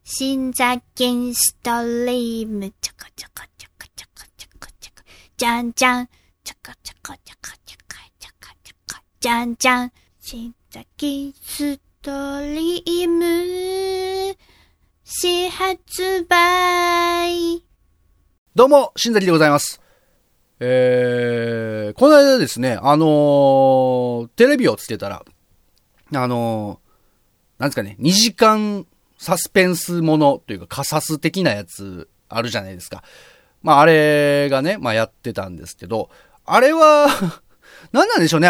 新座金ストリーム、ちょこちょこちょこちょこちょこちょこ、じゃんじゃん、ちょこちょこちょこちょこちょこちょこ、じゃんじゃん、新座金ストリーム、新発売。 どうも、新崎でございます。この間ですね、テレビをつけたら、なんですかね、2時間サスペンスものというか、カサス的なやつあるじゃないですか。まあ、あれがね、まあやってたんですけど、あれは、何なんでしょうね、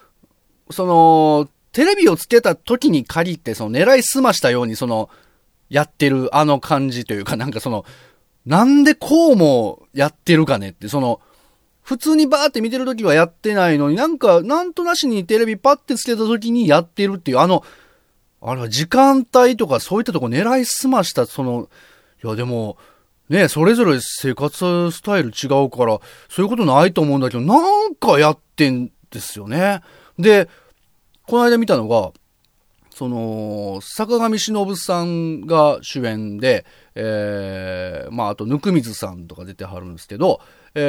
テレビをつけた時に限って、狙いすましたように、やってるあの感じというか、なんでこうもやってるかねって、普通にバーって見てる時はやってないのに、なんとなしにテレビパッてつけた時にやってるっていう、あれは時間帯とかそういったとこ狙いすました、いやでも、ね、それぞれ生活スタイル違うから、そういうことないと思うんだけど、なんかやってんですよね。で、この間見たのが、坂上忍さんが主演で、まあ、あと、温水さんとか出てはるんですけど、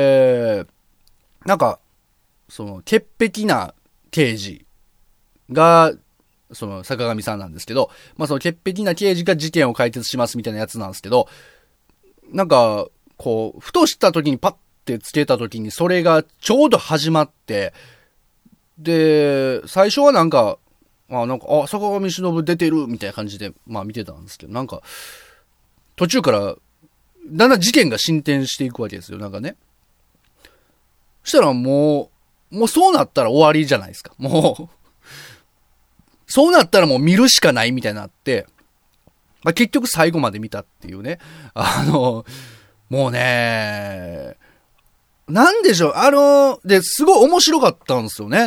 潔癖な刑事が、坂上さんなんですけど、まあ、潔癖な刑事が事件を解決しますみたいなやつなんですけど、ふとした時にパッてつけた時に、それがちょうど始まって、で、最初は坂上忍出てるみたいな感じで、まあ見てたんですけど、途中から、だんだん事件が進展していくわけですよ、ね。そしたらもうそうなったら終わりじゃないですか。そうなったらもう見るしかないみたいになって、まあ、結局最後まで見たっていうね。もうね、なんでしょう、で、すごい面白かったんですよね。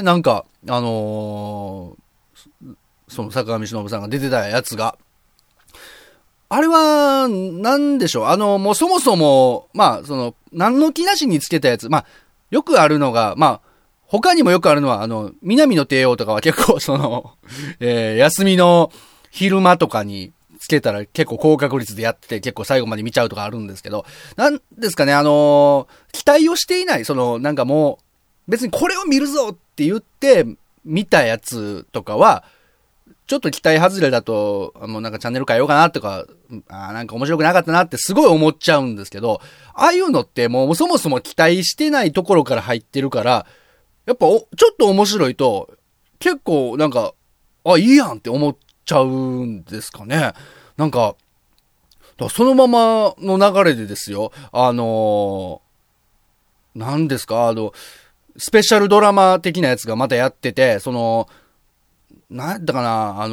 坂上忍さんが出てたやつが。あれは、なんでしょう、もうそもそも、まあ、何の気なしにつけたやつ、まあ、よくあるのが、まあ、他にもよくあるのは、南の帝王とかは結構休みの昼間とかにつけたら結構高確率でやってて結構最後まで見ちゃうとかあるんですけど、なんですかね、期待をしていない、もう、別にこれを見るぞって言って見たやつとかは、ちょっと期待外れだと、チャンネル変えようかなとか、面白くなかったなってすごい思っちゃうんですけど、ああいうのってもうそもそも期待してないところから入ってるから、やっぱちょっと面白いと、結構いいやんって思っちゃうんですかね。そのままの流れでですよ、何ですか、スペシャルドラマ的なやつがまたやってて、なんだかな、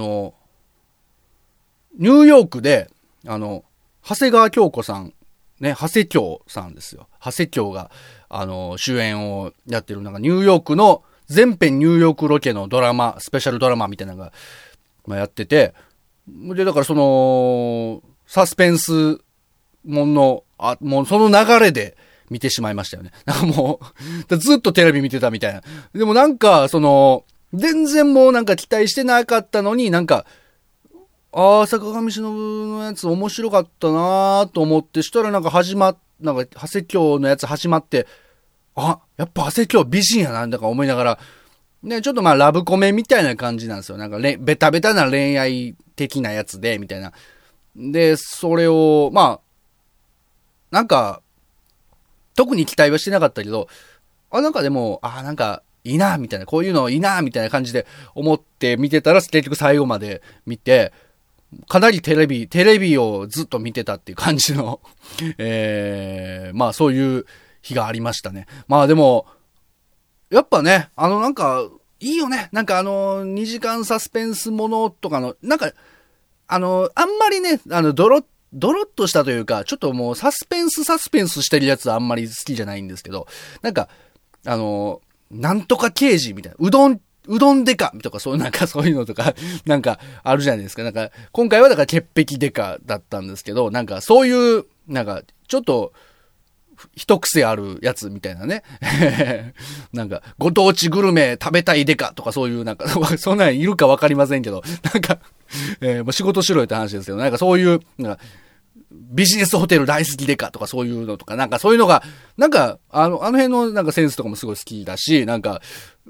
ニューヨークで、長谷川京子さん、ね、長谷京さんですよ。長谷京が、主演をやってる、ニューヨークの、全編ニューヨークロケのドラマ、スペシャルドラマみたいなのが、まあ、やってて、で、だからサスペンスもの、もうその流れで見てしまいましたよね。もう、ずっとテレビ見てたみたいな。でも全然もう期待してなかったのに坂上忍のやつ面白かったなと思ってしたら長谷京のやつ始まって、やっぱ長谷京美人やな、思いながら、ね、ちょっとまあラブコメみたいな感じなんですよ。ベタベタな恋愛的なやつで、みたいな。で、それを、まあ、特に期待はしてなかったけど、でも、いいな、みたいな、こういうのいいな、みたいな感じで思って見てたら、結局最後まで見て、かなりテレビをずっと見てたっていう感じの、まあそういう日がありましたね。まあでも、やっぱね、いいよね。2時間サスペンスものとかの、あんまりね、ドロッとしたというか、ちょっともうサスペンスしてるやつはあんまり好きじゃないんですけど、なんとか刑事みたいな、うどんデカとかそういうのとか、あるじゃないですか。今回は潔癖デカだったんですけど、そういう、ちょっと、 一癖あるやつみたいなね。なんか、ご当地グルメ食べたいでかとかそういうなんか、そんなんいるかわかりませんけど、なんか、もう仕事しろよって話ですけど、なんかそういう、なんかビジネスホテル大好きでかとかそういうのとか、なんかそういうのが、なんか、あの辺のなんかセンスとかもすごい好きだし、なんか、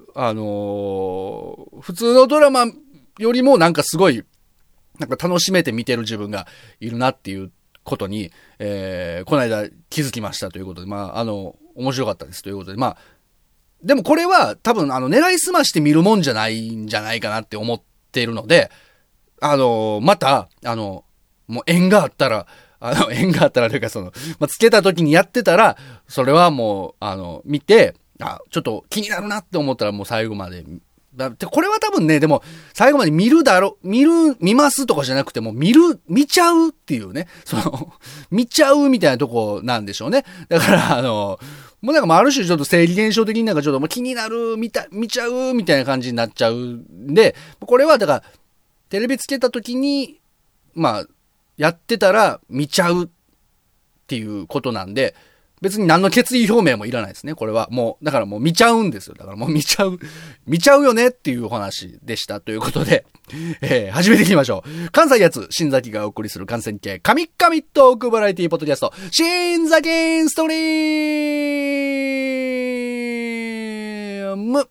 普通のドラマよりもなんかすごい、なんか楽しめて見てる自分がいるなっていうことに、この間気づきましたということで、まあ、面白かったですということで、まあ、でもこれは多分狙いすまして見るもんじゃないんじゃないかなって思っているので、また、もう縁があったらというかつけた時にやってたら、それはもう、見て、ちょっと気になるなって思ったらもう最後まで、これは多分ね、でも、最後まで見ますとかじゃなくても、見ちゃうっていうね、見ちゃうみたいなとこなんでしょうね。だから、もうなんかある種ちょっと生理現象的になんかちょっともう気になる、見ちゃうみたいな感じになっちゃうんで、これはだから、テレビつけた時に、まあ、やってたら見ちゃうっていうことなんで、別に何の決意表明もいらないですね。これはもう、だからもう見ちゃうんですよ。だからもう見ちゃうよねっていうお話でしたということで、始めていきましょう。関西発、新崎がお送りする感染系神々トークバラエティポッドキャスト、新崎ストリーム。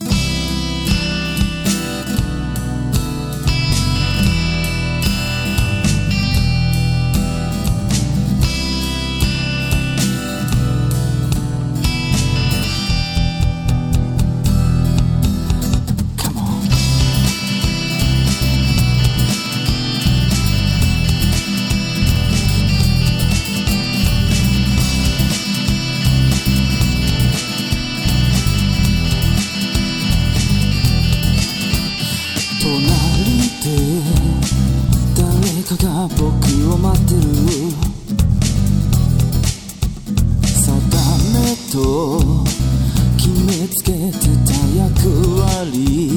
誰かが僕を待ってる、定めと決めつけてた役割、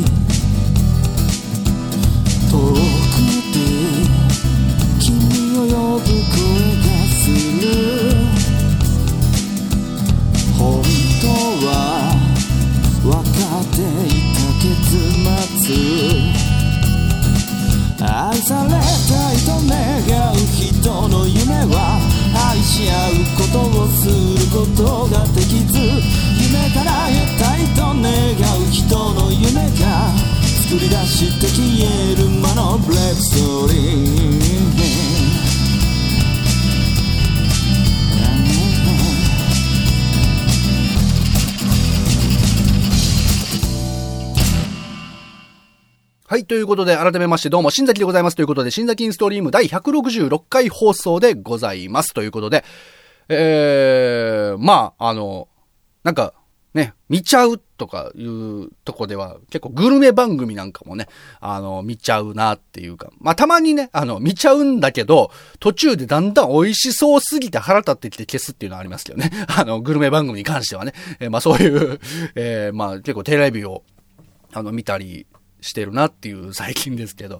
遠くで君を呼ぶ声がする、本当は分かっていた結末、愛されたいと願う人の夢は愛し合うことをすることができず、夢叶えたいと願う人の夢が作り出して消える魔のブレイクストーリー。 はい。ということで、改めましてどうも、新崎でございます。ということで、新崎インストリーム第166回放送でございます。ということで、まあ、なんか、ね、見ちゃうとかいうとこでは、結構グルメ番組なんかもね、見ちゃうなっていうか、まあ、たまにね、見ちゃうんだけど、途中でだんだん美味しそうすぎて腹立ってきて消すっていうのはありますけどね。グルメ番組に関してはね。まあ、そういう、まあ、結構テレビを、見たり、してるなっていう最近ですけど、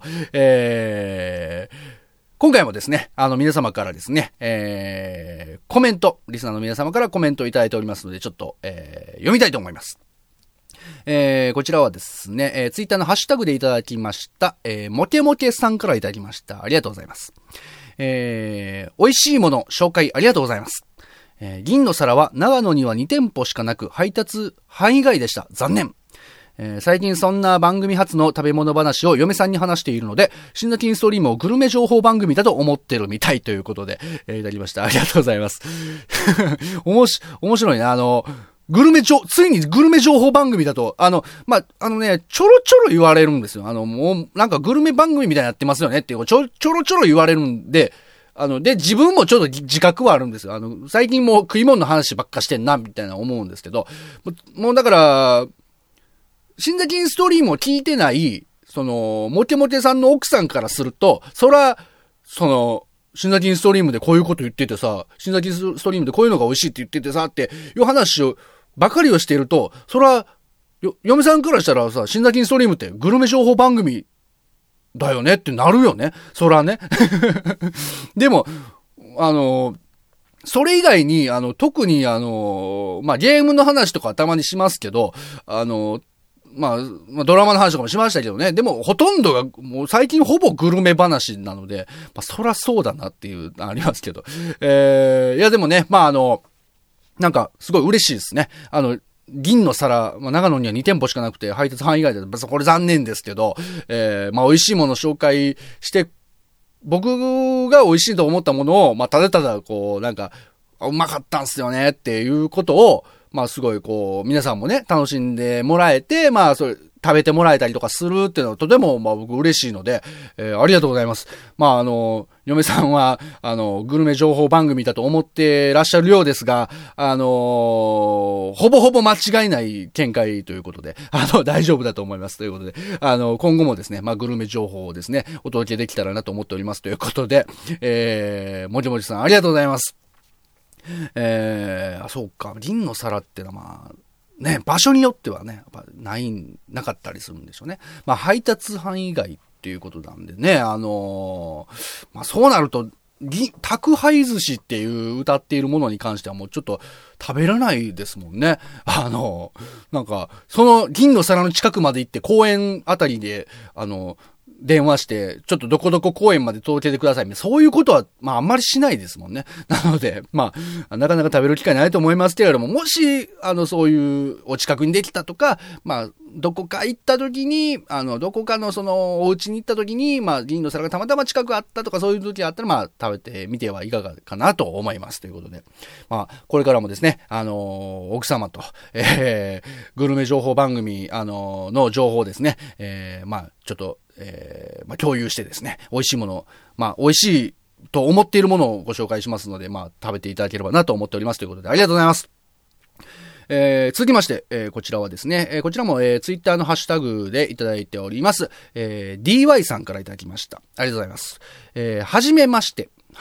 今回もですね、皆様からですね、コメント、リスナーの皆様からコメントをいただいておりますので、ちょっと、読みたいと思います。こちらはですね、ツイッターのハッシュタグでいただきました、モケモケさんからいただきました。ありがとうございます。美味しいもの紹介ありがとうございます。銀の皿は長野には2店舗しかなく、配達範囲外でした。残念。最近そんな番組初の食べ物話を嫁さんに話しているので、新崎インストリームをグルメ情報番組だと思ってるみたいということで、いただきました。ありがとうございます。面白いね。ついにグルメ情報番組だと、まあ、ね、ちょろちょろ言われるんですよ。もう、なんかグルメ番組みたいになってますよねっていう、ちょろちょろ言われるんで、で、自分もちょっと自覚はあるんですよ。最近もう食い物の話ばっかしてんな、みたいな思うんですけど、もうだから、新崎インストリームを聞いてない、モテモテさんの奥さんからすると、新崎インストリームでこういうこと言っててさ、新崎インストリームでこういうのが美味しいって言っててさ、っていう話を、ばかりをしていると、嫁さんからしたらさ、新崎インストリームってグルメ情報番組だよねってなるよね。そらね。でも、 それ以外に、特にまあ、ゲームの話とかたまにしますけど、まあ、ドラマの話とかもしましたけどね。でも、ほとんどが、もう最近ほぼグルメ話なので、まあ、そらそうだなっていう、ありますけど。いや、でもね、まあ、なんか、すごい嬉しいですね。銀の皿、まあ、長野には2店舗しかなくて、配達範囲外で、これ残念ですけど、まあ、美味しいものを紹介して、僕が美味しいと思ったものを、まあ、ただただ、こう、なんか、うまかったんすよねっていうことを、まあ、すごい、こう、皆さんもね、楽しんでもらえて、まあ、それ、食べてもらえたりとかするっていうのはとても、まあ、僕嬉しいので、ありがとうございます。まあ、嫁さんは、グルメ情報番組だと思ってらっしゃるようですが、ほぼほぼ間違いない見解ということで、大丈夫だと思いますということで、今後もですね、まあ、グルメ情報をですね、お届けできたらなと思っておりますということで、もじもじさんありがとうございます。そうか、銀の皿ってのはまあ、ね、場所によってはね、やっぱなかったりするんでしょうね。まあ、配達範囲外っていうことなんでね、まあ、そうなると、宅配寿司っていう歌っているものに関してはもうちょっと食べらないですもんね。なんか、その銀の皿の近くまで行って公園あたりで、電話して、ちょっとどこどこ公園まで届けてください。そういうことは、まああんまりしないですもんね。なので、まあ、なかなか食べる機会ないと思いますけれども、もし、そういうお近くにできたとか、まあ、どこか行った時に、どこかのその、お家に行った時に、まあ、銀の皿がたまたま近くあったとか、そういう時があったら、まあ、食べてみてはいかがかなと思います。ということで。まあ、これからもですね、奥様と、グルメ情報番組、の情報をですね、まあ、ちょっと、まあ、共有してですね、美味しいもの、まあ、美味しいと思っているものをご紹介しますので、まあ、食べていただければなと思っておりますということで、ありがとうございます。続きまして、こちらはですね、こちらも、ツイッターのハッシュタグでいただいております。DY さんからいただきました。ありがとうございます。はじめまして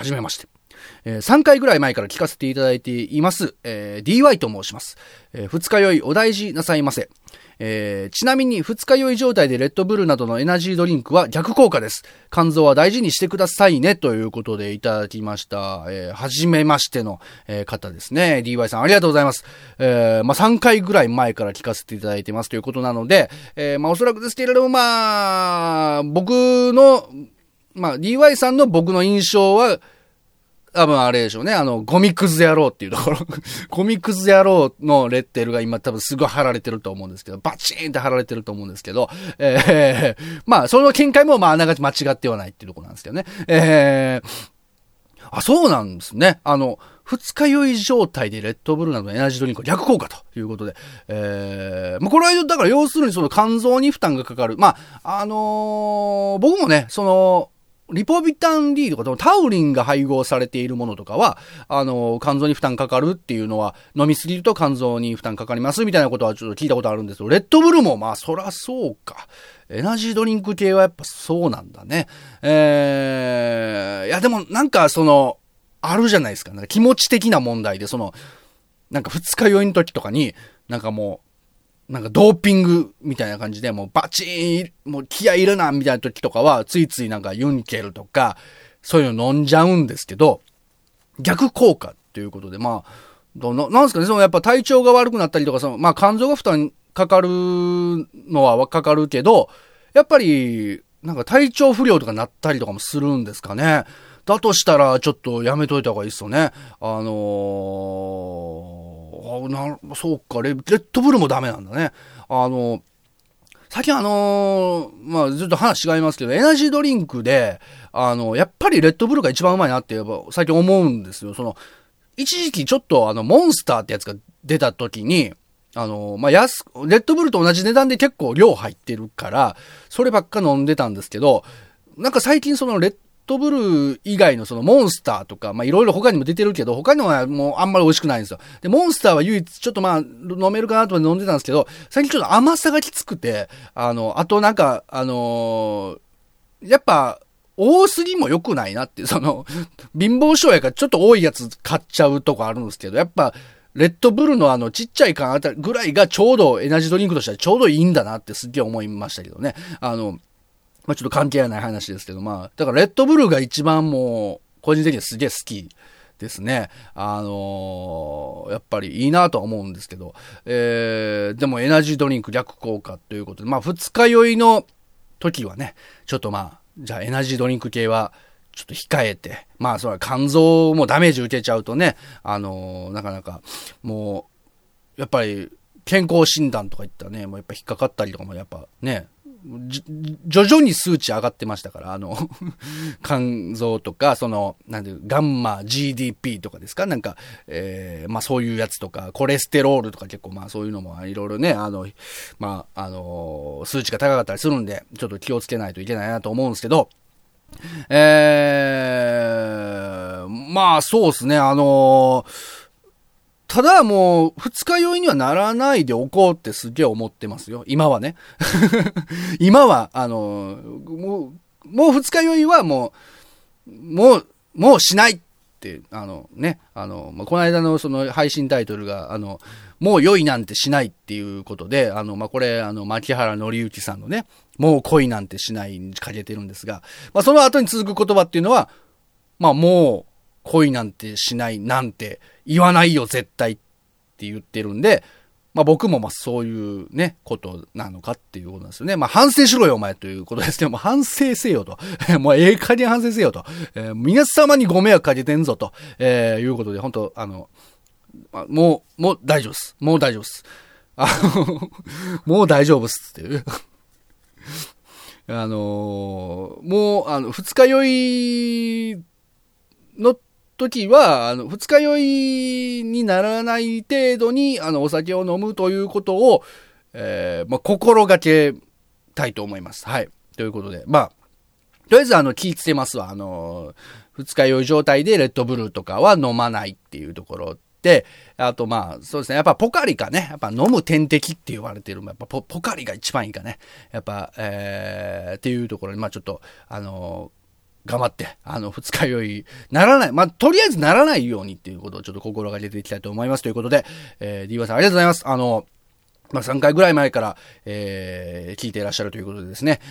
。3回ぐらい前から聞かせていただいています。DY と申します。二日酔いお大事なさいませ。ちなみに二日酔い状態でレッドブルなどのエナジードリンクは逆効果です。肝臓は大事にしてくださいねということでいただきました。はじめましての、方ですね。DY さんありがとうございます。まあ、3回ぐらい前から聞かせていただいてますということなので、まあ、おそらくですけれども、まあ、僕の、まあ、DY さんの僕の印象は、多分あれでしょうね。ゴミクズ野郎っていうところ。ゴミクズ野郎のレッテルが今多分すごい貼られてると思うんですけど、バチーンって貼られてると思うんですけど、まあ、その見解もまあ、あながち間違ってはないっていうところなんですけどね。そうなんですね。二日酔い状態でレッドブルなどのエナジードリンクは逆効果ということで、まあ、これはだから要するにその肝臓に負担がかかる。まあ、僕もね、その、リポビタン D とかタウリンが配合されているものとかは、肝臓に負担かかるっていうのは、飲みすぎると肝臓に負担かかりますみたいなことはちょっと聞いたことあるんですけど、レッドブルもまあそらそうか。エナジードリンク系はやっぱそうなんだね。いやでもなんかその、あるじゃないですか。なんか気持ち的な問題で、その、なんか二日酔いの時とかに、なんかもう、なんかドーピングみたいな感じでもうバチーン、もう気合い入れなみたいな時とかはついついなんかユンケルとかそういうの飲んじゃうんですけど、逆効果っていうことで、まあ、なんですかね、そのやっぱ体調が悪くなったりとか、そのまあ肝臓が負担かかるのはかかるけど、やっぱりなんか体調不良とかなったりとかもするんですかね。だとしたらちょっとやめといた方がいいですよね。そうか、レッドブルもダメなんだね。最近まあ、ずっと話違いますけど、エナジードリンクで、やっぱりレッドブルが一番うまいなって最近思うんですよ。その、一時期ちょっとモンスターってやつが出た時に、まあ、レッドブルと同じ値段で結構量入ってるから、そればっか飲んでたんですけど、なんか最近そのレッドブル以外のそのモンスターとか、まあいろいろ他にも出てるけど、他のはもうあんまり美味しくないんですよ。で、モンスターは唯一ちょっとまあ飲めるかなと思って飲んでたんですけど、最近ちょっと甘さがきつくて、あとなんか、やっぱ、多すぎも良くないなって、その、貧乏症やからちょっと多いやつ買っちゃうとこあるんですけど、やっぱ、レッドブルのちっちゃい缶あたりぐらいがちょうどエナジードリンクとしてはちょうどいいんだなってすっげえ思いましたけどね。まあ、ちょっと関係ない話ですけど、まあ、だからレッドブルが一番もう、個人的にはすげえ好きですね。やっぱりいいなとは思うんですけど、でもエナジードリンク逆効果ということで、まあ二日酔いの時はね、ちょっとまあ、じゃあエナジードリンク系はちょっと控えて、まあそれは肝臓もダメージ受けちゃうとね、なかなかもう、やっぱり健康診断とか言ったらね、もうやっぱ引っかかったりとかもやっぱね、徐々に数値上がってましたから、肝臓とか、なんていう、ガンマ GDP とかですかなんか、まあそういうやつとか、コレステロールとか結構まあそういうのもいろいろね、まあ、数値が高かったりするんで、ちょっと気をつけないといけないなと思うんですけど、まあそうですね、ただもう、二日酔いにはならないでおこうってすげえ思ってますよ。今はね。今は、もう二日酔いはもうしないって、ね、まあ、この間のその配信タイトルが、もう酔いなんてしないっていうことで、まあ、これ、牧原紀之さんのね、もう恋なんてしないにかけてるんですが、まあ、その後に続く言葉っていうのは、まあ、もう恋なんてしないなんて言わないよ絶対って言ってるんで、まあ僕もまあそういうね、ことなのかっていうことなんですよね。まあ反省しろよお前ということですけども、反省せよと。もう加減反省せよと。皆様にご迷惑かけてんぞと。いうことで、本当もう大丈夫です。もう大丈夫です。もう大丈夫っすっていう。もう二日酔いの時は、二日酔いにならない程度に、お酒を飲むということを、まあ、心がけたいと思います。はい。ということで、まあ、とりあえず、気ぃつけますわ。二日酔い状態でレッドブルとかは飲まないっていうところで、あと、まあ、そうですね。やっぱポカリかね。やっぱ飲む点滴って言われてる。やっぱポカリが一番いいかね。やっぱ、っていうところに、まあちょっと、頑張って、二日酔い、ならない。まあ、とりあえずならないようにっていうことをちょっと心がけていきたいと思います。ということで、DY さんありがとうございます。まあ、3回ぐらい前から、聞いていらっしゃるということでですね。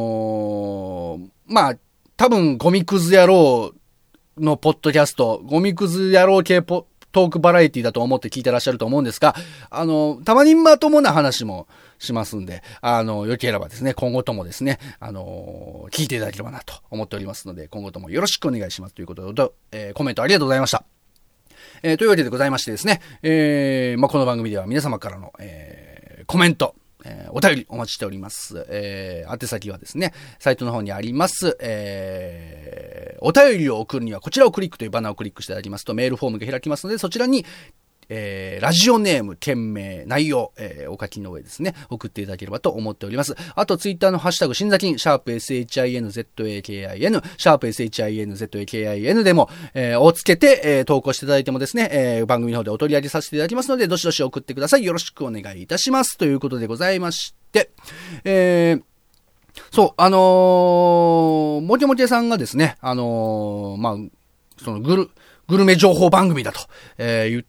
まあ、多分、ゴミクズ野郎のポッドキャスト、ゴミクズ野郎系トークバラエティだと思って聞いてらっしゃると思うんですが、たまにまともな話もしますんで、よければですね、今後ともですね、聞いていただければなと思っておりますので、今後ともよろしくお願いしますということで、コメントありがとうございました。というわけでございましてですね、まあ、この番組では皆様からの、コメント、お便りお待ちしております。宛先はですね、サイトの方にあります、お便りを送るにはこちらをクリックというバナーをクリックしていただきますとメールフォームが開きますので、そちらに、ラジオネーム、件名、内容、お書きの上ですね、送っていただければと思っております。あと、ツイッターのハッシュタグ、新座金、#SHINZAKIN、#SHINZAKIN でも、をつけて、投稿していただいてもですね、番組の方でお取り上げさせていただきますので、どしどし送ってください。よろしくお願いいたします。ということでございまして、そう、もちもちさんがですね、まあ、そのグルメ情報番組だと、言って、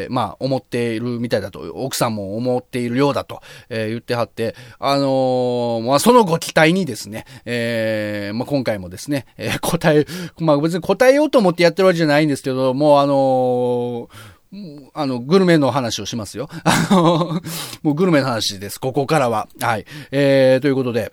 まあ、思っているみたいだと、奥さんも思っているようだと、言ってはって、まあ、そのご期待にですね、まあ、今回もですね、まあ、別に答えようと思ってやってるわけじゃないんですけど、もうグルメの話をしますよ。もうグルメの話です、ここからは。はい。ということで、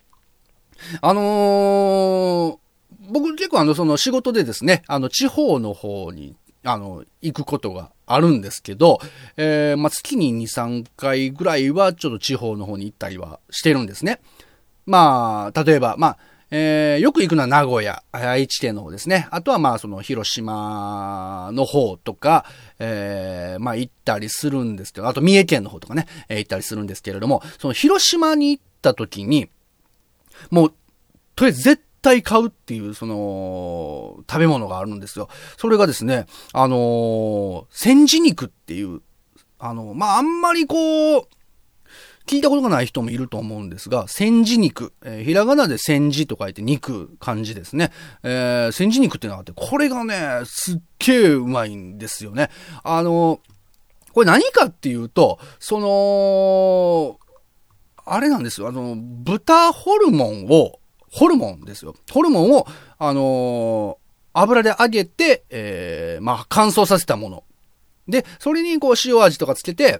僕結構その仕事でですね、地方の方に、行くことがあるんですけど、まあ、月に2、3回ぐらいはちょっと地方の方に行ったりはしてるんですね。まあ、例えば、まあ、よく行くのは名古屋、愛知県の方ですね。あとはまあ、その広島の方とか、まあ、行ったりするんですけど、あと三重県の方とかね、行ったりするんですけれども、その広島に行った時に、もう、とりあえず絶対買うっていう、その、食べ物があるんですよ。それがですね、千字肉っていう、まあ、あんまりこう、聞いたことがない人もいると思うんですが、千字肉、ひらがなで千字と書いて肉、漢字ですね。千字肉っていうのがあって、これがね、すっげえうまいんですよね。これ何かっていうと、その、あれなんですよ。豚ホルモンですよ。ホルモンを、 油で揚げて、まあ、乾燥させたもの。で、それにこう塩味とかつけて、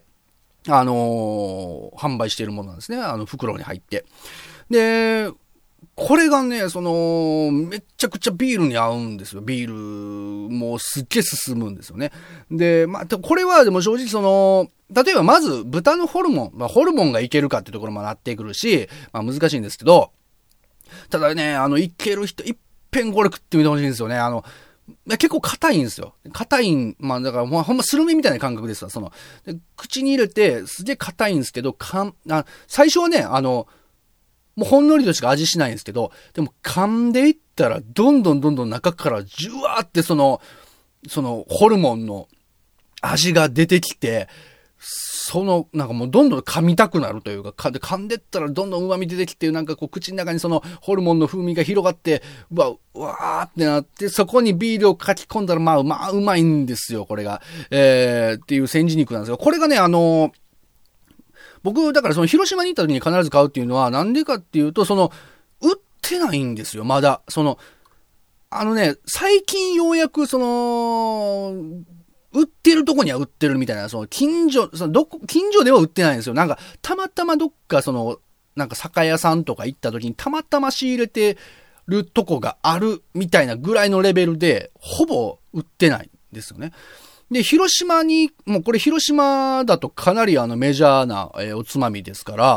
販売しているものなんですね。袋に入って。で、これがね、めっちゃくちゃビールに合うんですよ。ビール、もうすっげえ進むんですよね。で、まあ、これはでも正直例えばまず豚のホルモン、まあ、ホルモンがいけるかっていうところもなってくるし、まあ難しいんですけど、ただね、いける人、いっぺんこれ食ってみてほしいんですよね。結構硬いんですよ。硬いまあだからほんまスルメみたいな感覚ですわ。で口に入れてすげえ硬いんですけど、最初はね、もうほんのりとしか味しないんですけど、でも噛んでいったらどんどん中からジュワーってホルモンの味が出てきて、なんかもうどんどん噛みたくなるというか、噛んでったらどんどん旨味出てきて、なんかこう口の中にホルモンの風味が広がって、うわーってなって、そこにビールをかき込んだら、まあうまいんですよ、これが。っていう煎じ肉なんですよ。これがね、僕、だから広島に行った時に必ず買うっていうのは、なんでかっていうと、売ってないんですよ、まだ。最近ようやく、売ってるとこには売ってるみたいな、近所では売ってないんですよ。なんか、たまたまどっかなんか酒屋さんとか行った時にたまたま仕入れてるとこがあるみたいなぐらいのレベルで、ほぼ売ってないんですよね。で、もうこれ広島だとかなりメジャーな、おつまみですから、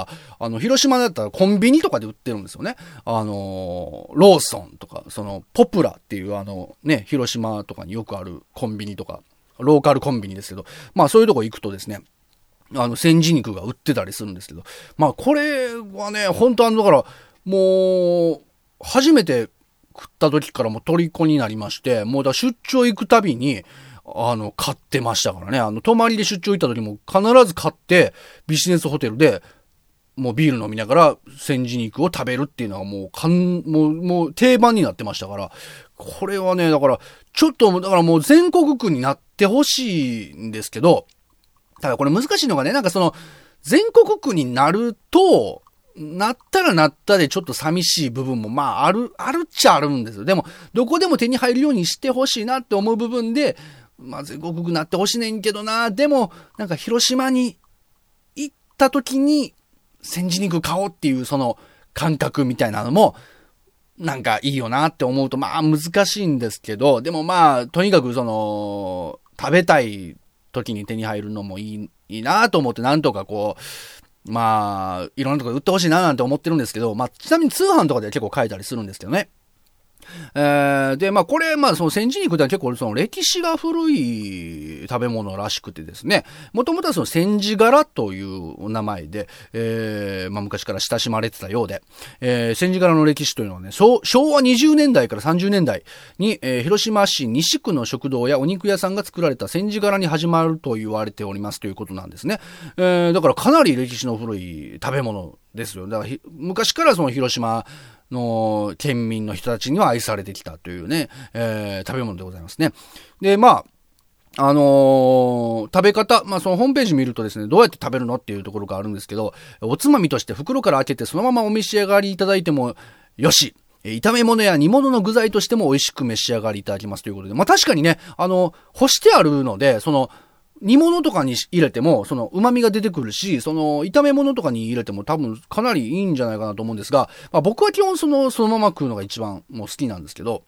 広島だったらコンビニとかで売ってるんですよね。ローソンとか、ポプラっていう広島とかによくあるコンビニとか、ローカルコンビニですけど、まあそういうとこ行くとですね、煎じ肉が売ってたりするんですけど、まあこれはね、本当だから、もう、初めて食った時からもう虜になりまして、もう出張行くたびに、買ってましたからね。泊まりで出張行った時も必ず買って、ビジネスホテルで、もうビール飲みながら煎じ肉を食べるっていうのはもう定番になってましたから、これはね、だからもう全国区になってほしいんですけど、ただこれ難しいのがね、なんか全国区になると、なったらなったでちょっと寂しい部分もまああるっちゃあるんですよ。でも、どこでも手に入るようにしてほしいなって思う部分で、まあ全国区になってほしいねんけどな、でも、なんか広島に行った時に、煎じ肉買おうっていう感覚みたいなのもなんかいいよなって思うとまあ難しいんですけど、でもまあとにかく食べたい時に手に入るのもいいなと思って、なんとかこうまあいろんなところで売ってほしいななんて思ってるんですけど、まあちなみに通販とかでは結構買えたりするんですけどね。で、まあこれ、まあ煎じ肉って結構歴史が古い食べ物らしくてですね、もともとは煎じ柄という名前で、まあ昔から親しまれてたようで、煎じ柄の歴史というのはね、昭和20年代から30年代に、広島市西区の食堂やお肉屋さんが作られた煎じ柄に始まると言われておりますということなんですね。だからかなり歴史の古い食べ物ですよ。だから昔から広島の県民の人たちには愛されてきたというね、食べ物でございますね。で、まあ、食べ方、まあそのホームページ見るとですね、どうやって食べるのっていうところがあるんですけど、おつまみとして袋から開けてそのままお召し上がりいただいてもよし、炒め物や煮物の具材としても美味しく召し上がりいただきますということで、まあ確かにね、干してあるので、煮物とかに入れても、旨味が出てくるし、炒め物とかに入れても多分かなりいいんじゃないかなと思うんですが、まあ僕は基本そのまま食うのが一番もう好きなんですけど、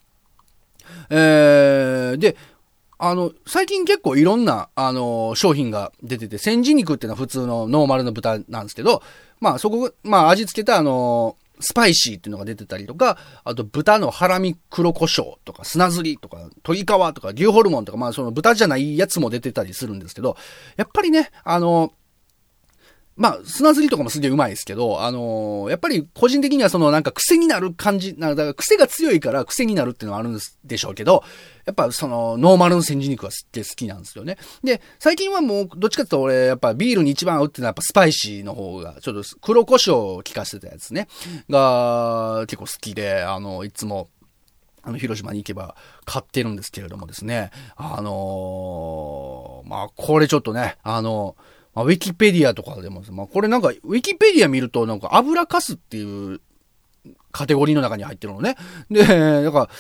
で、最近結構いろんな、商品が出てて、煎じ肉っていうのは普通のノーマルの豚なんですけど、まあそこ、まあ味付けたスパイシーっていうのが出てたりとか、あと豚のハラミ黒胡椒とか砂ずりとか鶏皮とか牛ホルモンとか、まあ豚じゃないやつも出てたりするんですけど、やっぱりね、まあ、砂ずりとかもすげえうまいですけど、やっぱり個人的にはなんか癖になる感じ、だから癖が強いから癖になるっていうのはあるんでしょうけど、やっぱノーマルの煎じ肉はすっげえ好きなんですよね。で、最近はもう、どっちかっていうと俺、やっぱビールに一番合うっていうのはやっぱスパイシーの方が、ちょっと黒胡椒を効かせたやつね、が結構好きで、いつも、広島に行けば買ってるんですけれどもですね、まあ、これちょっとね、ウィキペディアとかでも、まあ、これなんか、ウィキペディア見ると、なんか、油かすっていうカテゴリーの中に入ってるのね。で、だから、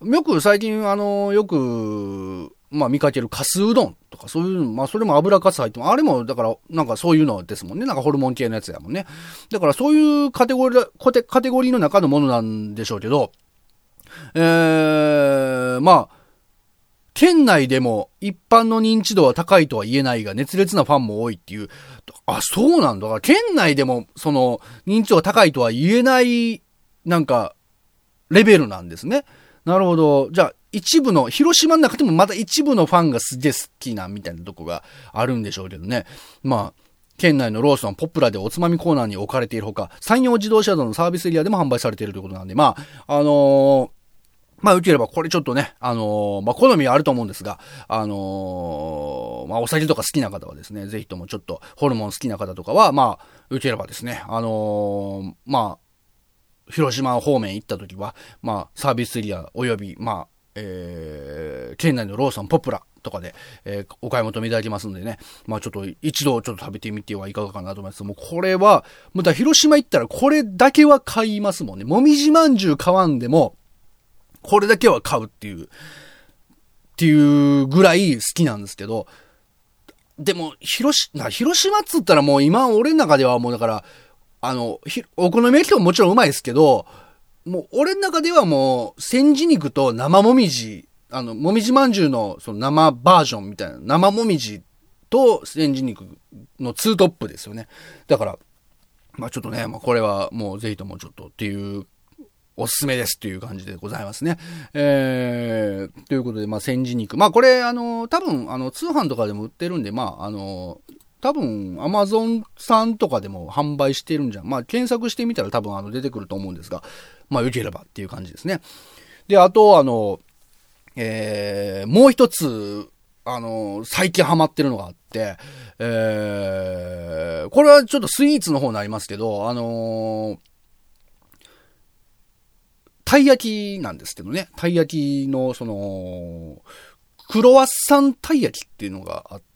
よく最近よく、まあ見かけるカスうどんとかそういう、まあそれも油かす入っても、あれもだからなんかそういうのですもんね。なんかホルモン系のやつやもんね。だからそういうカテゴリーの中のものなんでしょうけど、まあ、県内でも一般の認知度は高いとは言えないが熱烈なファンも多いっていう、あ、そうなんだ。だから県内でもその認知度が高いとは言えないなんかレベルなんですね。なるほど。じゃあ一部の、広島の中でもまた一部のファンがすげえ好きなみたいなとこがあるんでしょうけどね。まあ、県内のローソン、ポプラでおつまみコーナーに置かれているほか、山陽自動車道のサービスエリアでも販売されているということなんで、まあ、まあ、よければこれちょっとね、まあ、好みはあると思うんですが、まあ、お酒とか好きな方はですね、ぜひともちょっとホルモン好きな方とかは、まあ、よければですね、まあ、広島方面行った時は、まあ、サービスエリアおよび、まあ、県内のローソンポプラとかで、お買い求めいただきますのでね、まあちょっと一度ちょっと食べてみてはいかがかなと思います。もうこれは、また広島行ったらこれだけは買いますもんね。もみじまんじゅう買わんでも、これだけは買うっていうぐらい好きなんですけど、でも、広島っつったらもう今俺の中ではもうだから、お好み焼きももちろんうまいですけど、もう俺の中ではもう千字肉と生もみじ、もみじまんじゅうのその生バージョンみたいな、生もみじと千字肉のツートップですよね。だから、まあちょっとね、まあこれはもうぜひともちょっとっていう、おすすめですっていう感じでございますね。ということで、まあ千字肉。まあこれ、多分、通販とかでも売ってるんで、まあ多分、アマゾンさんとかでも販売してるんじゃん。まあ、検索してみたら多分出てくると思うんですが、まあ、よければっていう感じですね。で、あと、もう一つ、最近ハマってるのがあって、これはちょっとスイーツの方になりますけど、たい焼きなんですけどね。たい焼きの、クロワッサンたい焼きっていうのがあって、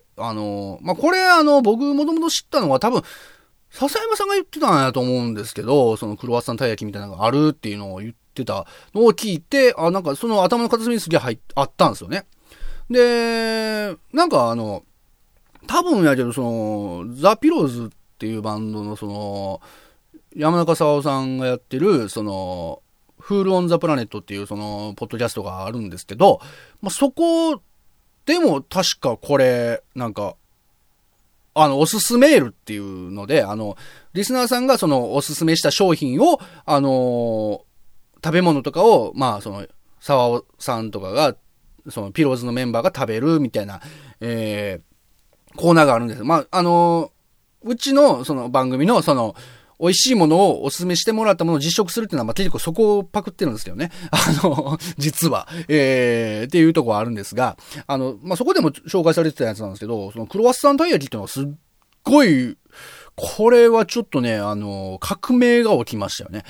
まあ、これ僕もともと知ったのは多分、笹山さんが言ってたんやと思うんですけど、そのクロワッサンたい焼きみたいなのがあるっていうのを言ってたのを聞いて、なんかその頭の片隅にすげえあったんですよね。で、なんか多分やけどザ・ピローズっていうバンドの山中沙央さんがやってる、フールオンザプラネットっていうポッドキャストがあるんですけど、まあ、そこでも確かこれ、なんか、おすすめールっていうので、リスナーさんがおすすめした商品を、食べ物とかを、まあ、沢尾さんとかが、ピローズのメンバーが食べるみたいな、コーナーがあるんです。まあ、うちの、番組の、美味しいものをおすすめしてもらったものを実食するっていうのは、まあ、結構そこをパクってるんですけどね。実は。っていうところはあるんですが、まあ、そこでも紹介されてたやつなんですけど、クロワッサンたい焼きっていうのはすっごい、これはちょっとね、革命が起きましたよね。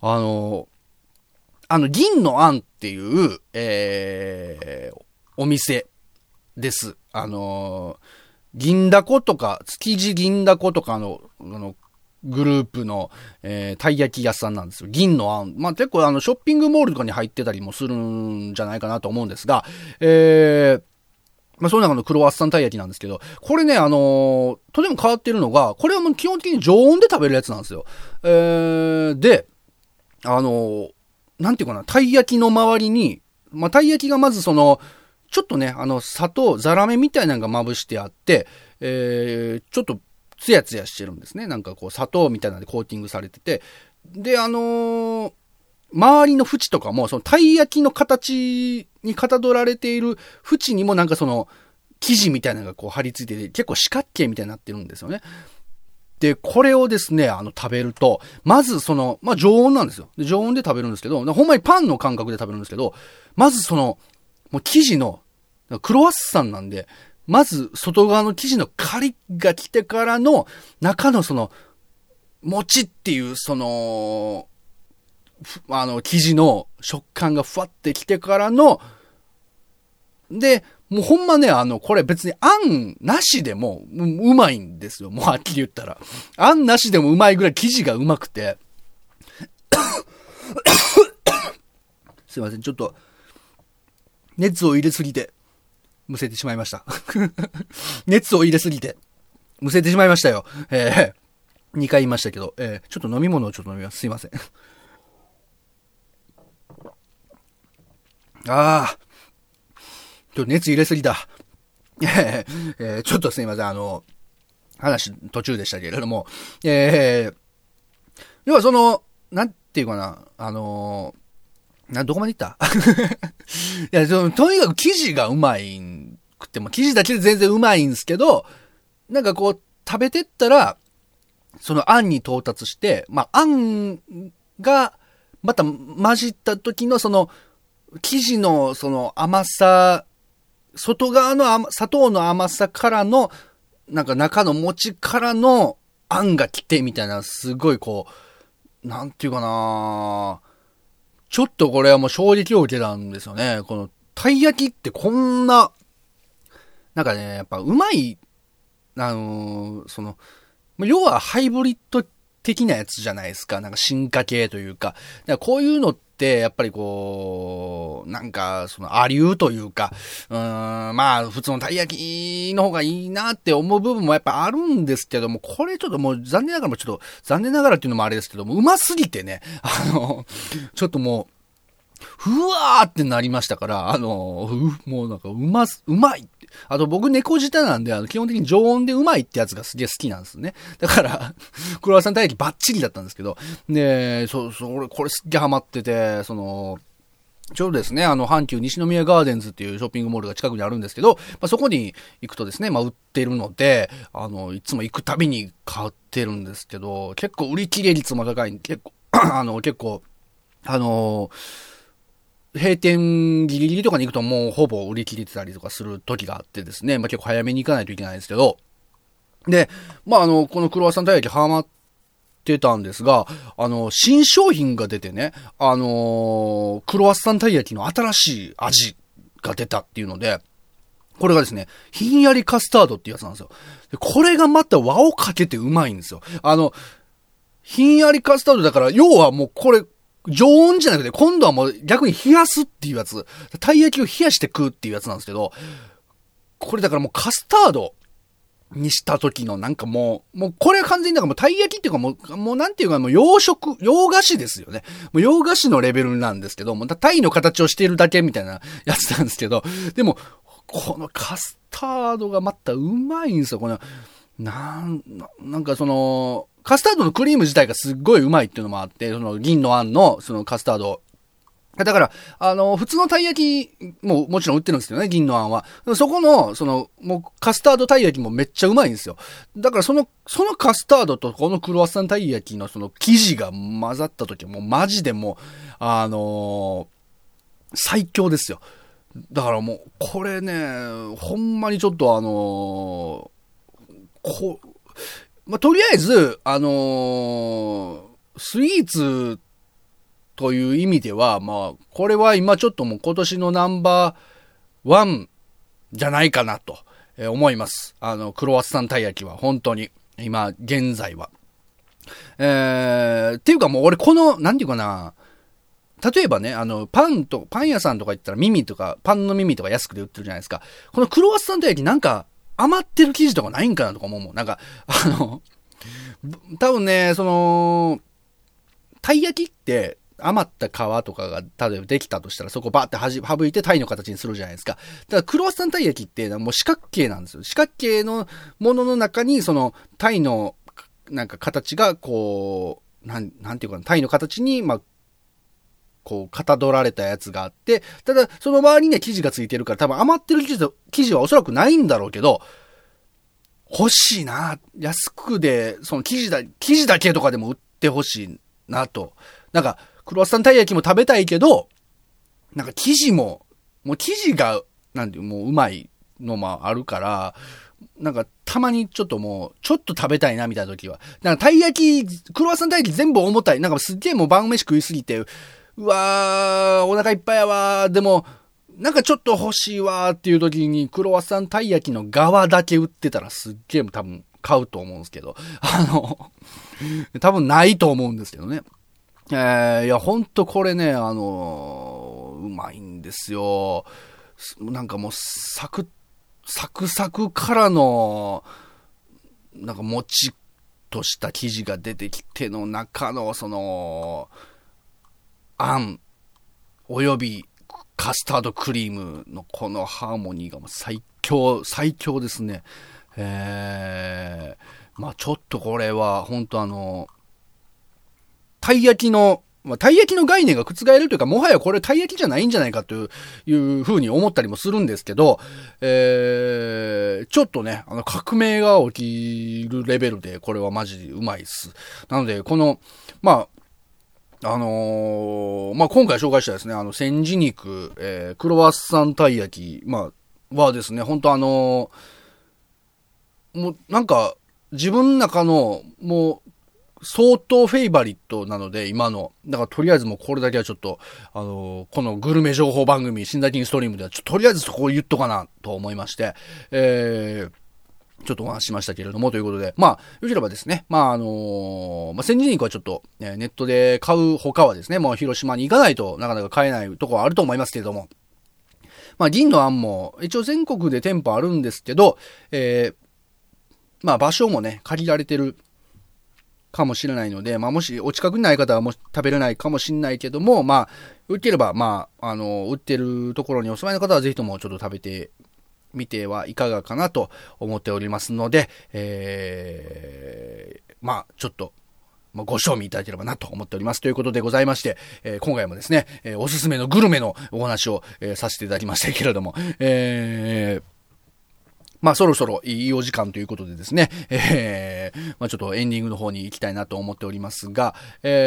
銀のあんっていう、お店です。銀だことか、築地銀だことかグループの、たい焼き屋さんなんですよ。銀のあん。まあ、結構ショッピングモールとかに入ってたりもするんじゃないかなと思うんですが、まあ、その中のクロワッサンたい焼きなんですけど、これね、とても変わってるのが、これはもう基本的に常温で食べるやつなんですよ。で、なんていうかな、たい焼きの周りに、まあ、たい焼きがまずちょっとね、砂糖、ザラメみたいなのがまぶしてあって、ちょっと、ツヤツヤしてるんですね。なんかこう砂糖みたいなのでコーティングされてて。で、周りの縁とかも、たい焼きの形にかたどられている縁にもなんか生地みたいなのがこう貼り付いてて、結構四角形みたいになってるんですよね。で、これをですね、食べると、まずまあ、常温なんですよ。で、常温で食べるんですけど、ほんまにパンの感覚で食べるんですけど、まずもう生地の、クロワッサンなんで、まず、外側の生地のカリッが来てからの、中のもちっていう、生地の食感がふわってきてからの、で、もうほんまね、これ別にあんなしでもうまいんですよ。もうはっきり言ったら。あんなしでもうまいぐらい生地がうまくて。 すいません、ちょっと、熱を入れすぎて、むせてしまいました。熱を入れすぎて、むせてしまいましたよ。2回言いましたけど、ちょっと飲み物をちょっと飲みます。すいません。ちょっと熱入れすぎた。ちょっとすいません、話途中でしたけれども、要はその、なんていうかな、どこまで行ったいや、とにかく生地がうまいくても、生地だけで全然うまいんですけど、なんかこう、食べてったら、そのあんに到達して、まあ、あんが、また混じった時のその、生地のその甘さ、外側の砂糖の甘さからの、なんか中の餅からのあんが来てみたいな、すごいこう、なんていうかな、ちょっとこれはもう衝撃を受けたんですよね。この、たい焼きってこんな、なんかね、やっぱうまい、その、要はハイブリッド的なやつじゃないですか。なんか進化系というか。だからこういうのって、やっぱりこう、なんか、その、アリューというか、まあ、普通のたい焼きの方がいいなって思う部分もやっぱあるんですけども、これちょっともう残念ながらっていうのもあれですけども、うますぎてね、ちょっともう、ふわーってなりましたから、もうなんかうまいって。あと僕猫舌なんで、基本的に常温でうまいってやつがすげえ好きなんですね。だから、クロワッサンたい焼きバッチリだったんですけど、で、俺これすっげえハマってて、ちょうどですね、阪急西宮ガーデンズっていうショッピングモールが近くにあるんですけど、まあ、そこに行くとですね、まあ、売ってるので、いつも行くたびに買ってるんですけど、結構売り切れ率も高い、結構、閉店ギリギリとかに行くともうほぼ売り切れてたりとかする時があってですね、まあ、結構早めに行かないといけないんですけど、で、まあこのクロワッサンたい焼きハマってたんですが、新商品が出てね、クロワッサンたい焼きの新しい味が出たっていうので、これがですね、ひんやりカスタードっていうやつなんですよ。でこれがまた輪をかけてうまいんですよ。ひんやりカスタードだから、要はもうこれ、常温じゃなくて、今度はもう逆に冷やすっていうやつ。たい焼きを冷やして食うっていうやつなんですけど、これだからもうカスタードにした時のなんかもうこれは完全になんかもうたい焼きっていうかもうなんていうかもう洋菓子ですよね。もう洋菓子のレベルなんですけど、もうタイの形をしているだけみたいなやつなんですけど、でも、このカスタードがまたうまいんですよ。この、なんかその、カスタードのクリーム自体がすっごいうまいっていうのもあって、その銀のあんのそのカスタード。だから、普通のたい焼きももちろん売ってるんですよね、銀のあんは。そこの、もうカスタードたい焼きもめっちゃうまいんですよ。だからそのカスタードとこのクロワッサンたい焼きのその生地が混ざった時はもうマジでもう、最強ですよ。だからもう、これね、ほんまにちょっとまあ、とりあえず、スイーツという意味では、まあ、これは今ちょっともう今年のナンバーワンじゃないかなと思います。クロワッサンたい焼きは、本当に。今、現在は。っていうかもう俺なんていうかな、例えばね、パン屋さんとか行ったらパンの耳とか安くで売ってるじゃないですか。このクロワッサンたい焼きなんか、余ってる生地とかないんかなとか思うもん。なんか、多分ね、たい焼きって、余った皮とかが、例えばできたとしたら、そこバーって省いてタイの形にするじゃないですか。だからクロワッサンたい焼きって、もう四角形なんですよ。四角形のものの中に、タイの、なんか形が、こう、なんていうかな、タイの形に、まあ、こう、かたどられたやつがあって、ただ、その周りには生地がついてるから、多分余ってる生地はおそらくないんだろうけど、欲しいな。安くで、その生地だけとかでも売って欲しいなと。なんか、クロワッサンたい焼きも食べたいけど、なんか生地もう生地が、もううまいのもあるから、なんかたまにちょっと食べたいなみたいな時は。なんかたい焼き、クロワッサンたい焼き全部重たい。なんかすっげえもう晩飯食いすぎて、うわー、お腹いっぱいやわー、でも、なんかちょっと欲しいわーっていう時に、クロワッサンたい焼きの側だけ売ってたらすっげえ多分買うと思うんですけど、多分ないと思うんですけどね。 いや、ほんとこれね、うまいんですよ。なんかもう、サクサクからの、なんかもちっとした生地が出てきての中の、その、あん、およびカスタードクリームのこのハーモニーがもう最強ですね。まあちょっとこれは、ほんとたい焼きの概念が覆るというか、もはやこれたい焼きじゃないんじゃないかというふうに思ったりもするんですけど、ちょっとね、革命が起きるレベルで、これはマジでうまいっす。なので、この、まあ、今回紹介したですね、千字肉、クロワッサンたい焼き、はですね、本当もう、なんか、自分の中の、もう、相当フェイバリットなので、今の。だからとりあえずもうこれだけはちょっと、このグルメ情報番組、新崎ストリームではとりあえずそこを言っとかなと思いまして、ちょっとお話ししましたけれども、ということで、よければですね、千字肉はちょっと、ネットで買う他はですね、もう広島に行かないとなかなか買えないところはあると思いますけれども、銀のあんも、一応全国で店舗あるんですけど、場所もね、借りられてるかもしれないので、もしお近くにない方はもう食べれないかもしれないけども、売ってれば、売ってるところにお住まいの方はぜひともちょっと食べてみてはいかがかなと思っておりますので、ちょっと、ご賞味いただければなと思っておりますということでございまして、今回もですね、おすすめのグルメのお話を、させていただきましたけれども、そろそろいいお時間ということでですね、ちょっとエンディングの方に行きたいなと思っておりますが、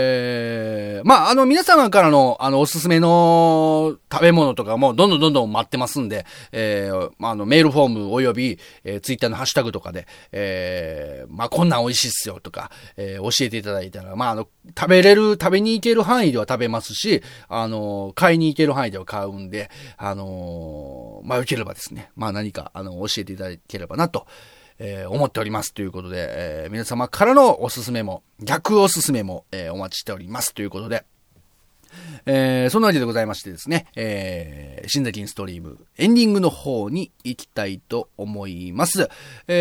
皆様からの、おすすめの食べ物とかもどんどん待ってますんで、メールフォームおよび、ツイッターのハッシュタグとかで、こんなん美味しいっすよとか、教えていただいたら、食べに行ける範囲では食べますし、買いに行ける範囲では買うんで、よければですね、何か、教えていただければなと、思っておりますということで、皆様からのおすすめも、逆おすすめも、お待ちしておりますということで、そんなわけでございましてですね、新崎ストリームエンディングの方に行きたいと思います。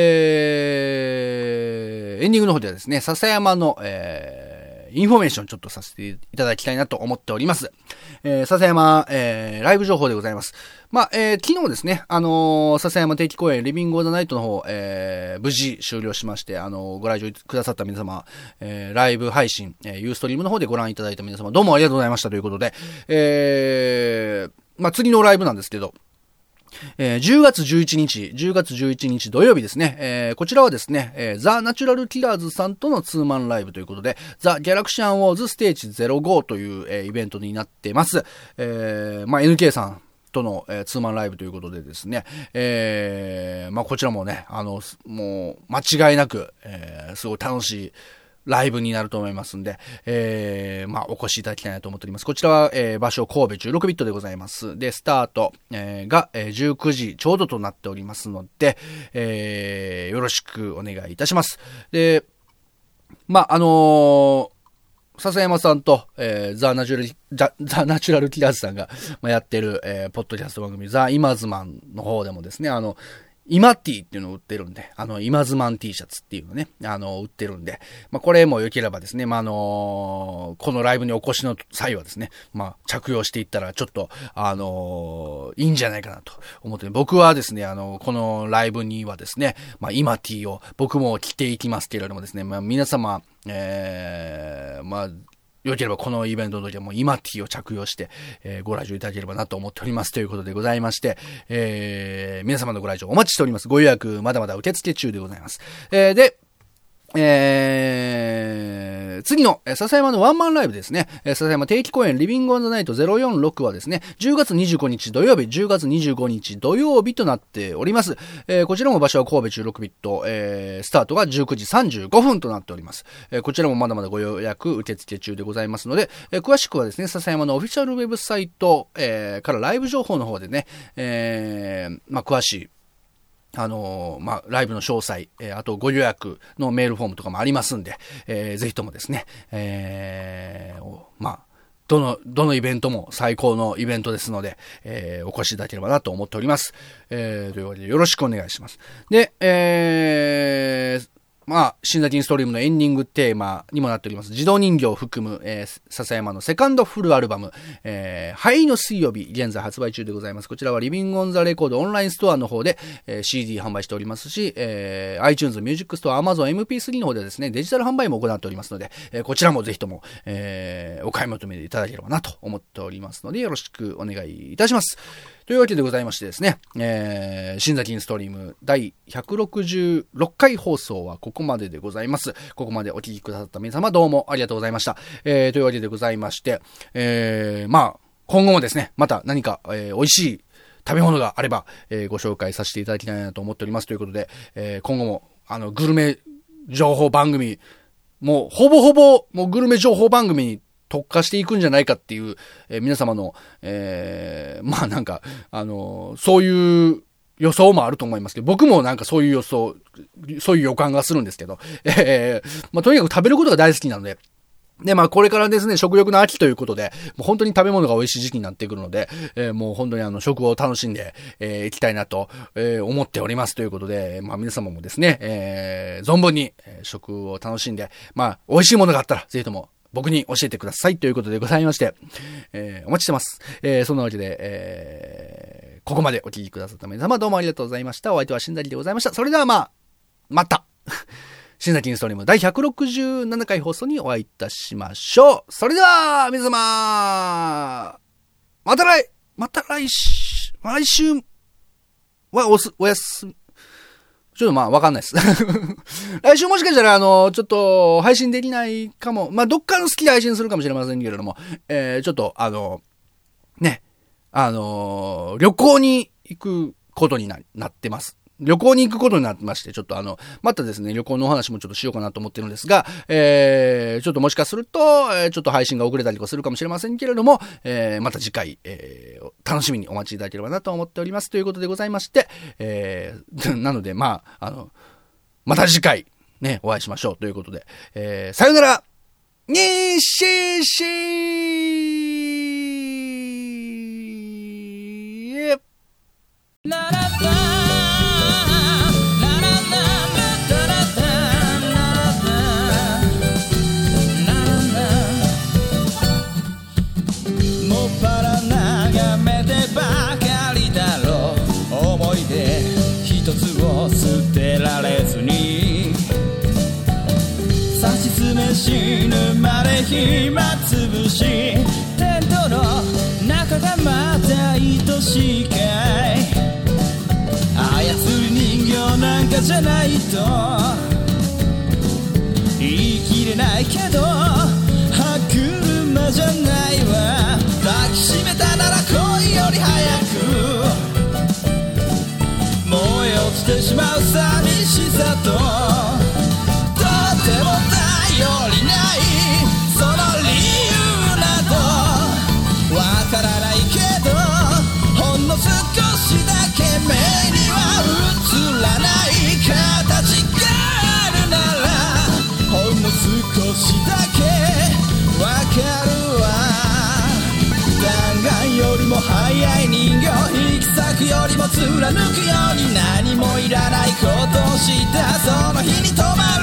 エンディングの方ではですね、笹山の、インフォメーションちょっとさせていただきたいなと思っております。笹山、ライブ情報でございます。昨日ですね、笹山定期公演リビングオーダーナイトの方、無事終了しまして、ご来場くださった皆様、ライブ配信、ユーストリームの方でご覧いただいた皆様、どうもありがとうございましたということで、次のライブなんですけど、10月11日土曜日ですね。こちらはですね、ザ・ナチュラル・キラーズさんとのツーマンライブということで、ザ・ギャラクシャン・ウォーズ・ステージ05という、イベントになっています。NK さんとの、ツーマンライブということでですね、こちらもね、もう間違いなく、すごい楽しいライブになると思いますんで、お越しいただきたいなと思っております。こちらは、場所神戸16ビットでございます。で、スタート、が、19時ちょうどとなっておりますので、よろしくお願いいたします。で、笹山さんと、ザ・ナチュラル・キラーズさんが、やってる、ポッドキャスト番組、ザ・イマズマンの方でもですね、イマティっていうのを売ってるんで、イマズマン T シャツっていうのね、売ってるんで、これも良ければですね、このライブにお越しの際はですね、着用していったらちょっと、いいんじゃないかなと思って、僕はですね、このライブにはですね、イマティを僕も着ていきますけれどもですね、皆様、よければこのイベントの時はもうイマティを着用して、ご来場いただければなと思っておりますということでございまして、皆様のご来場お待ちしております。ご予約まだまだ受付中でございます。で、次の、笹山のワンマンライブですね。笹山定期公演リビングオンザナイト046はですね、10月25日土曜日、10月25日土曜日となっております。こちらも場所は神戸16ビット、スタートが19時35分となっております。こちらもまだまだご予約受付中でございますので、詳しくはですね、笹山のオフィシャルウェブサイト、からライブ情報の方でね、詳しいライブの詳細、あとご予約のメールフォームとかもありますんで、ぜひともですね、どのイベントも最高のイベントですので、お越しいただければなと思っております。というわけでよろしくお願いします。で、新ザキンストリームのエンディングテーマにもなっております。児童人形を含む、笹山のセカンドフルアルバム、灰の水曜日、現在発売中でございます。こちらはリビングオンザレコードオンラインストアの方で、CD 販売しておりますし、iTunes ミュージックストア、Amazon MP3 の方でですね、デジタル販売も行っておりますので、こちらもぜひとも、お買い求めいただければなと思っておりますので、よろしくお願いいたします。というわけでございましてですね、新ザキンストリーム第166回放送はここまででございます。ここまでお聞きくださった皆様どうもありがとうございました。というわけでございまして、今後もですね、また何か、美味しい食べ物があれば、ご紹介させていただきたいなと思っておりますということで、今後もグルメ情報番組、もうほぼほぼもうグルメ情報番組に特化していくんじゃないかっていう、皆様の、そういう予想もあると思いますけど、僕もなんかそういう予想、そういう予感がするんですけど、とにかく食べることが大好きなので、で、これからですね、食欲の秋ということで、もう本当に食べ物が美味しい時期になってくるので、もう本当に食を楽しんで、いきたいなと、思っておりますということで、皆様もですね、存分に、食を楽しんで、美味しいものがあったら、ぜひとも、僕に教えてくださいということでございまして、お待ちしてます。そんなわけで、ここまでお聞きくださった皆様どうもありがとうございました。お相手は新崎でございました。それではまた新崎インストリーム第167回放送にお会いいたしましょう。それでは皆様また来週はおやすみ。ちょっとわかんないです。来週もしかしたらちょっと配信できないかも。どっかの好きで配信するかもしれませんけれども、ちょっと旅行に行くことになってます。旅行に行くことになってまして、ちょっとまたですね、旅行のお話もちょっとしようかなと思ってるんですが、ちょっともしかすると、ちょっと配信が遅れたりとかするかもしれませんけれども、また次回、楽しみにお待ちいただければなと思っておりますということでございまして、なので、また次回、ね、お会いしましょうということで、さよなら、にしし捨てられずにさし詰め死ぬまで暇つぶしテントの中がまた愛しいかい操る人形なんかじゃないと言い切れないけど歯車じゃないわ抱きしめたなら恋より早く燃え落ちてしまう寂しさととても頼りないその理由などわからないけどほんの少しだけ目には映らない形があるならほんの少しだけわかるわ弾丸よりも速い人形引き裂くよりも貫くように何もいらないことをしたその日に止まる